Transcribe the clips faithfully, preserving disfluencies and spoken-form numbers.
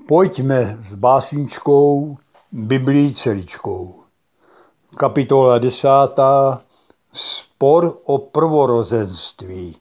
Pojďme s básničkou Biblii celičkou. Kapitola desátá. Spor o prvorozenství.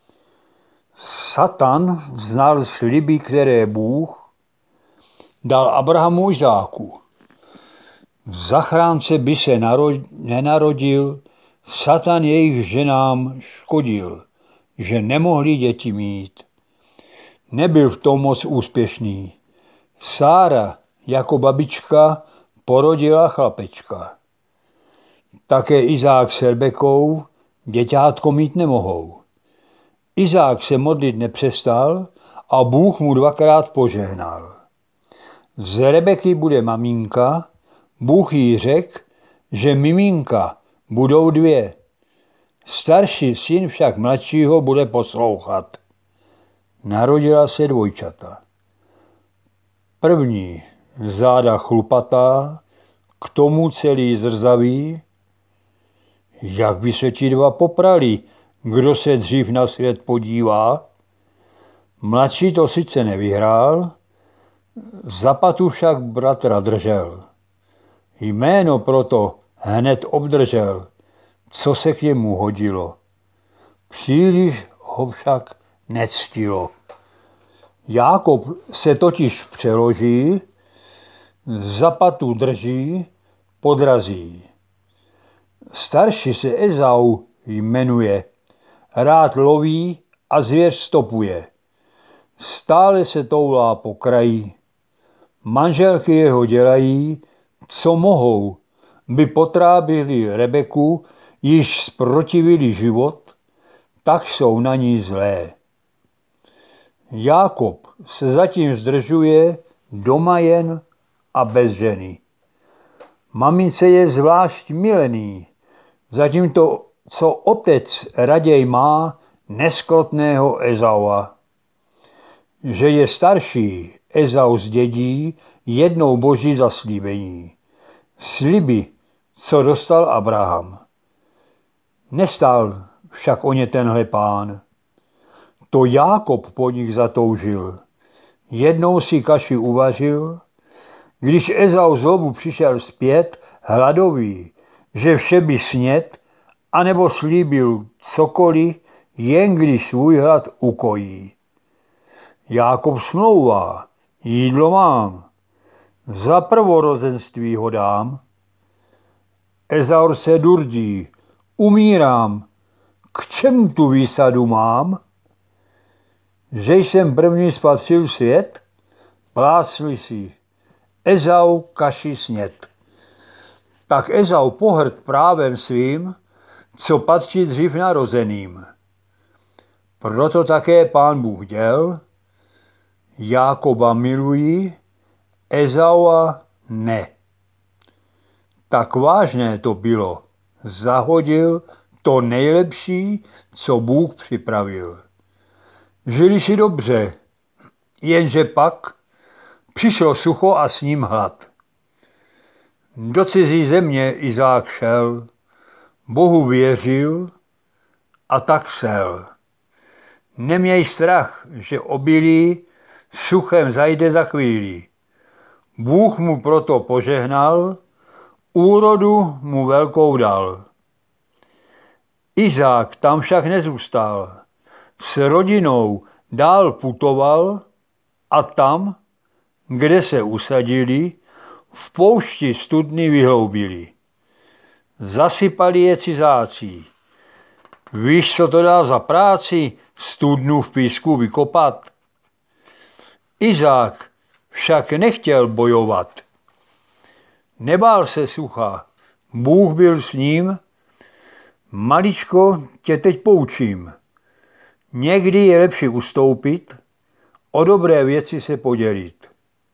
Satan znal sliby, které Bůh dal Abrahamu Izáku. Zachránce by se narod, nenarodil, Satan jejich ženám škodil, že nemohli děti mít. Nebyl v tom moc úspěšný. Sára jako babička porodila chlapečka. Také Izák s Rebekou děťátko mít nemohou. Izák se modlit nepřestal a Bůh mu dvakrát požehnal. Z Rebeky bude maminka, Bůh jí řekl, že miminka budou dvě. Starší syn však mladšího bude poslouchat. Narodila se dvojčata. První záda chlupatá, k tomu celý zrzavý. Jak by se ti dva poprali, kdo se dřív na svět podívá? Mladší to sice nevyhrál, za patu však bratra držel. Jméno proto hned obdržel, co se k němu hodilo. Příliš ho však nectilo. Jákob se totiž přeloží, za patu drží, podrazí. Starší se Ezau jmenuje, rád loví a zvěř stopuje. Stále se toulá po kraji. Manželky jeho dělají, co mohou, by potrábili Rebeku, již zprotivili život, tak jsou na ní zlé. Jákob se zatím zdržuje doma jen a bez ženy. Mamince je zvlášť milený, zatímto co otec raději má neskrotného Ezaua. Že je starší, Ezau zdědí jednou boží zaslíbení. Sliby, co dostal Abraham. Nestál však o ně tenhle pán. To Jákob po nich zatoužil. Jednou si kaši uvařil, když Ezau znovu přišel zpět hladový, že vše by snět, anebo slíbil cokoliv, jen když svůj hlad ukojí. Jákob smlouvá, jídlo mám, za prvorozenství ho dám. Ezaur se durdí, umírám, k čemu tu výsadu mám? Že jsem první spatřil svět, plásli si, Ezau kaši snět. Tak Ezau pohrt právem svým, co patří dřív narozeným. Proto také Pán Bůh děl, Jákoba milují, Ezaua ne. Tak vážné to bylo, zahodil to nejlepší, co Bůh připravil. Žili si dobře, jenže pak přišlo sucho a s ním hlad. Do cizí země Izák šel, Bohu věřil a tak šel. Neměj strach, že obilí suchem zajde za chvíli. Bůh mu proto požehnal, úrodu mu velkou dal. Izák tam však nezůstal, s rodinou dál putoval a tam, kde se usadili, v poušti studny vyhloubili. Zasypali je cizáci. Víš, co to dá za práci, studnu v písku vykopat? Izák však nechtěl bojovat. Nebál se sucha, Bůh byl s ním. Maličko tě teď poučím. Někdy je lepší ustoupit, o dobré věci se podělit.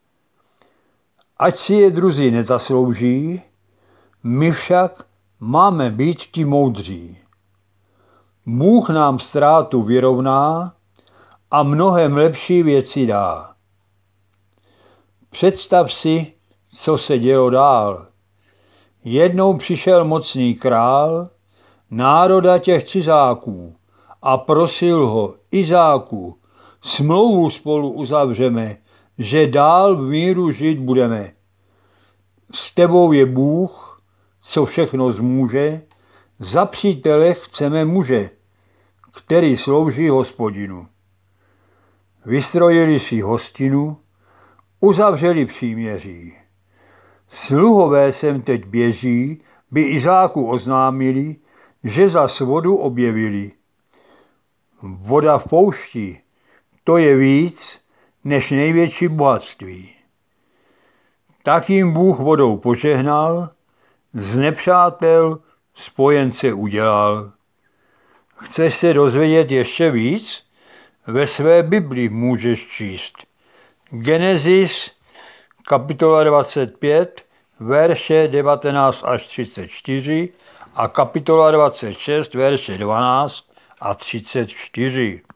Ať si je druzí nezaslouží, my však máme být ti moudří. Bůh nám ztrátu vyrovná a mnohem lepší věci dá. Představ si, co se dělo dál. Jednou přišel mocný král národa těch cizáků a prosil ho, Izáku, smlouvu spolu uzavřeme, že dál v míru žít budeme. S tebou je Bůh, co všechno zmůže, za přítele chceme muže, který slouží Hospodinu. Vystrojili si hostinu, uzavřeli příměří. Sluhové sem teď běží, by Izáku oznámili, že zas vodu objevili. Voda v poušti, to je víc než největší bohatství. Tak jim Bůh vodou požehnal, z nepřátel spojence udělal. Chceš se dozvědět ještě víc? Ve své Bibli můžeš číst Genesis, kapitola dvacet pět, verše devatenáct až třicet čtyři a kapitola dvacet šest, verše dvanáct a třicet čtyři.